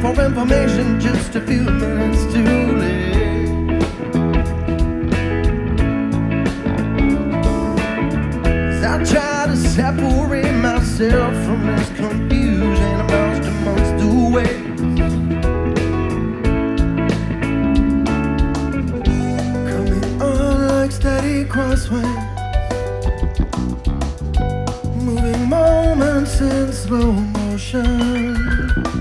for information just a few minutes too late. 'Cause I try to separate myself from this confusion I'm lost amongst the waves. Coming on like steady crossways, moving moments in slow motion.